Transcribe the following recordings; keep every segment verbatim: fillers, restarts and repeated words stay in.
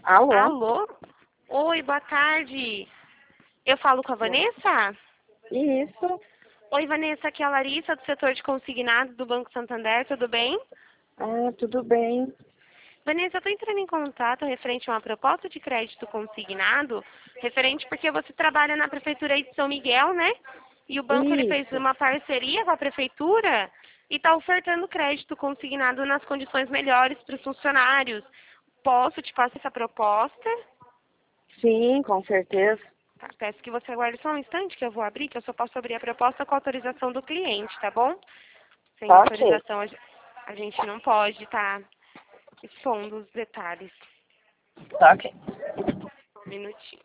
Alô? Alô? Oi, boa tarde. Eu falo com a Vanessa? Isso. Oi, Vanessa, aqui é a Larissa, do setor de consignado do Banco Santander, tudo bem? Ah, tudo bem. Vanessa, eu estou entrando em contato referente a uma proposta de crédito consignado, referente porque você trabalha na Prefeitura aí de São Miguel, né? E o banco ele fez Isso. uma parceria com a Prefeitura e está ofertando crédito consignado nas condições melhores para os funcionários. Posso te passar essa proposta? Sim, com certeza. Tá, peço que você aguarde só um instante que eu vou abrir, que eu só posso abrir a proposta com autorização do cliente, tá bom? Sem Tá ok. autorização a ge- a gente não pode estar expondo os detalhes. Tá ok. Um minutinho.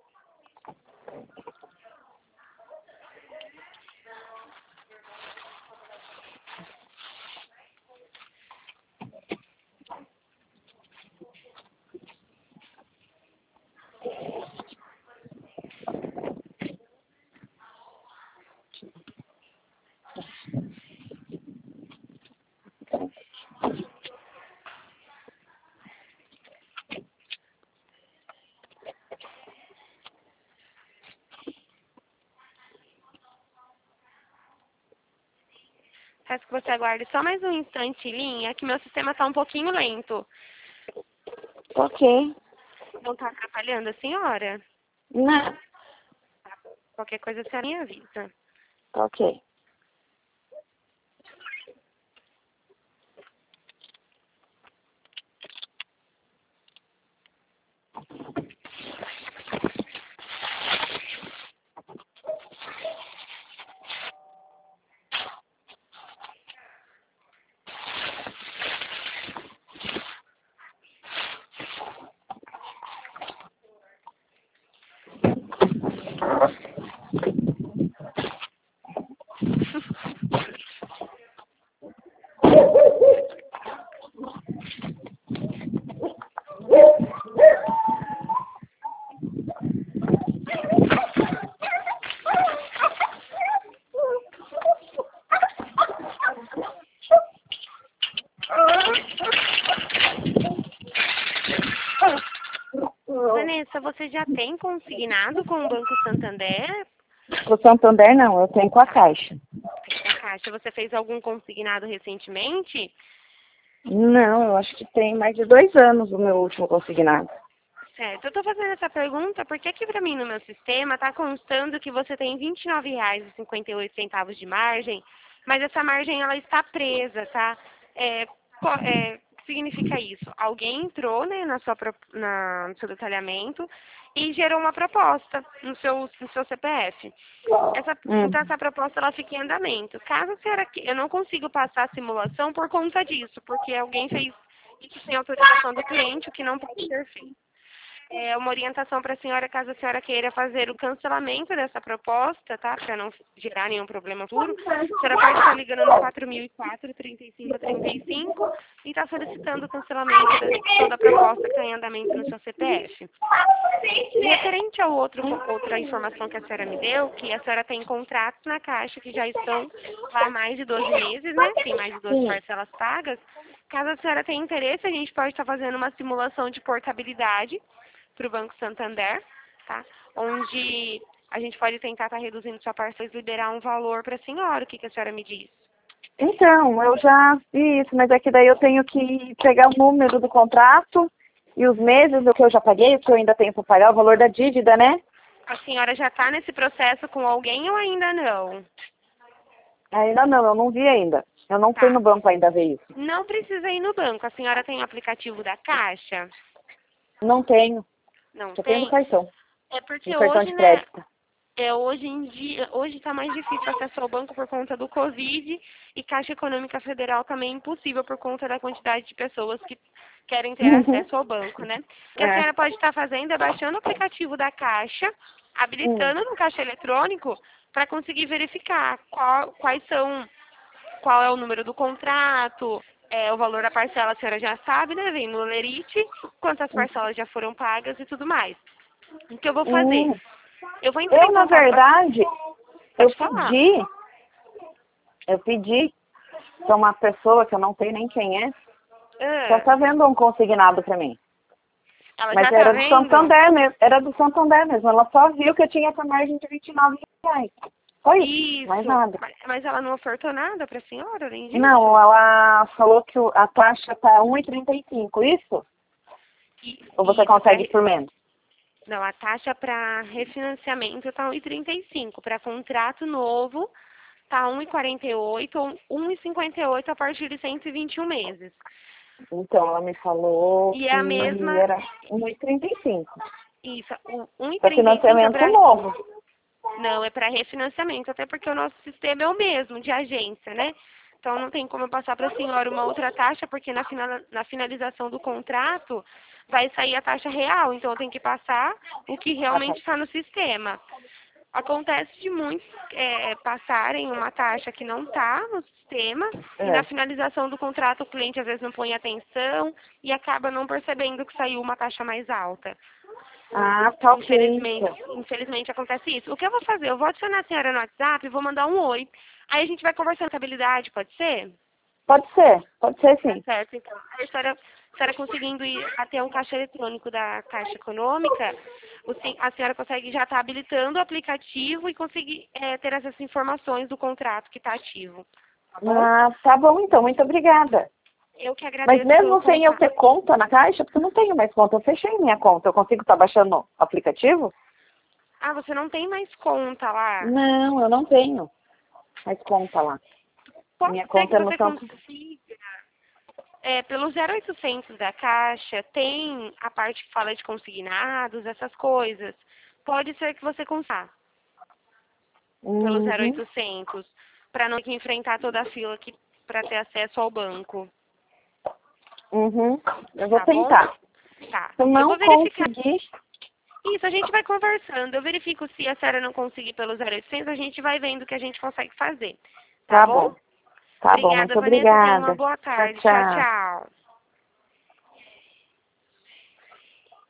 Peço que você aguarde só mais um instante, linha, que meu sistema está um pouquinho lento. Ok. Não está atrapalhando a senhora? Não. Qualquer coisa a senhora me avisa. Tá ok. Vanessa, você já tem consignado com o Banco Santander? O Santander não, eu tenho com a Caixa. Tem com a Caixa. Você fez algum consignado recentemente? Não, eu acho que tem mais de dois anos o meu último consignado. Certo. Eu estou fazendo essa pergunta porque aqui para mim no meu sistema está constando que você tem vinte e nove reais e cinquenta e oito centavos de margem, mas essa margem ela está presa, tá? É, co- é, o que significa isso? Alguém entrou, né, na sua, pro- na, no seu detalhamento e gerou uma proposta no seu, no seu C P F. Essa, Hum. então essa proposta ela fica em andamento. Caso a senhora, que- eu não consigo passar a simulação por conta disso, porque alguém fez isso sem autorização do cliente, o que não pode ser feito. É uma orientação para a senhora, caso a senhora queira fazer o cancelamento dessa proposta, tá? Para não gerar nenhum problema futuro. A senhora pode estar ligando no quatro mil e quatro, trinta e cinco, trinta e cinco e está solicitando o cancelamento da execução da proposta que está em andamento no seu C P F. Referente a outro, outra informação que a senhora me deu, que a senhora tem contratos na Caixa que já estão há mais de doze meses, né? Tem mais de doze Sim. parcelas pagas. Caso a senhora tenha interesse, a gente pode estar fazendo uma simulação de portabilidade para o Banco Santander, tá? Onde a gente pode tentar estar reduzindo sua parcela e liberar um valor para a senhora. O que, que a senhora me diz? Então, eu já vi isso, mas é que daí eu tenho que pegar o número do contrato e os meses do que eu já paguei, o que eu ainda tenho para pagar, o valor da dívida, né? A senhora já está nesse processo com alguém ou ainda não? Ainda não, eu não vi ainda. Eu não fui Tá. no banco ainda ver isso. Não precisa ir no banco. A senhora tem o aplicativo da Caixa? Não tenho. Não Só tenho no tem? cartão. É No porque cartão hoje, de né, crédito. é hoje em dia, hoje está mais difícil acesso ao banco por conta do Covid e Caixa Econômica Federal também é impossível por conta da quantidade de pessoas que querem ter Uhum. acesso ao banco, né? O que a É. senhora pode estar fazendo é baixando o aplicativo da Caixa, Hum. habilitando no caixa eletrônico para conseguir verificar qual, quais são, qual é o número do contrato, é, o valor da parcela a senhora já sabe, né? Vem no Lerite, quantas parcelas já foram pagas e tudo mais. O que eu vou fazer? Hum. Eu vou entrar Eu, em na contato com a... verdade, eu Pode falar. pedi, eu pedi para uma pessoa que eu não sei nem quem é, já Ah, tá vendo um consignado para mim. Ela Mas já tá era do vendo? Santander mesmo. Era do Santander mesmo. Ela só viu que eu tinha essa margem de vinte e nove reais. Foi isso, Isso. mais nada. Mas, mas ela não ofertou nada pra senhora, além disso? Não, ela falou que o- a taxa tá um e trinta e cinco, isso? E- Ou você isso, consegue pra- por menos? Não, a taxa para refinanciamento está um e trinta e cinco. Para contrato novo, está um e quarenta e oito ou um e cinquenta e oito a partir de cento e vinte e um meses. Então, ela me falou E que é a mesma, era um e trinta e cinco. isso, o um e Para trinta e cinco é financiamento para, novo. não, é para refinanciamento, até porque o nosso sistema é o mesmo, de agência, né? Então não tem como eu passar para a senhora uma outra taxa, porque na, final, na finalização do contrato vai sair a taxa real, então eu tenho que passar o que realmente está no sistema. Acontece de muitos é, passarem uma taxa que não está no sistema e na É. finalização do contrato o cliente às vezes não põe atenção e acaba não percebendo que saiu uma taxa mais alta. Ah, tá ok. Infelizmente, Então. infelizmente acontece isso. O que eu vou fazer? Eu vou adicionar a senhora no WhatsApp e vou mandar um oi. Aí a gente vai conversando com a habilidade, pode ser? Pode ser, pode ser Tá sim. certo, então. A senhora, a senhora conseguindo ir até um caixa eletrônico da Caixa Econômica, o sen- a senhora consegue já estar habilitando o aplicativo e conseguir é, ter essas informações do contrato que está ativo. Tá bom? Ah, tá bom então, muito obrigada. Eu que Mas agradeço pelo mesmo sem eu contato. ter conta na Caixa, porque eu não tenho mais conta, eu fechei minha conta, eu consigo estar baixando o aplicativo? Ah, você não tem mais conta lá? Não, eu não tenho mais conta lá. Pode Minha ser que conta é no você Santo... consiga. É, pelo zero oitocentos da Caixa, tem a parte que fala de consignados, essas coisas. Pode ser que você consiga pelo zero Uhum, oitocentos, para não ter que enfrentar toda a fila aqui para ter acesso ao banco. uhum. Eu vou Tá bom? tentar. Tá. Se eu Eu não vou verificar. conseguir, Isso, a gente vai conversando. Eu verifico se a senhora não conseguir pelo zero oitocentos, a gente vai vendo o que a gente consegue fazer. Tá tá bom? bom. Tá bom, Obrigada, muito Vanessa. Tenha uma obrigada. boa Tchau, tarde. Tchau, tchau. tchau.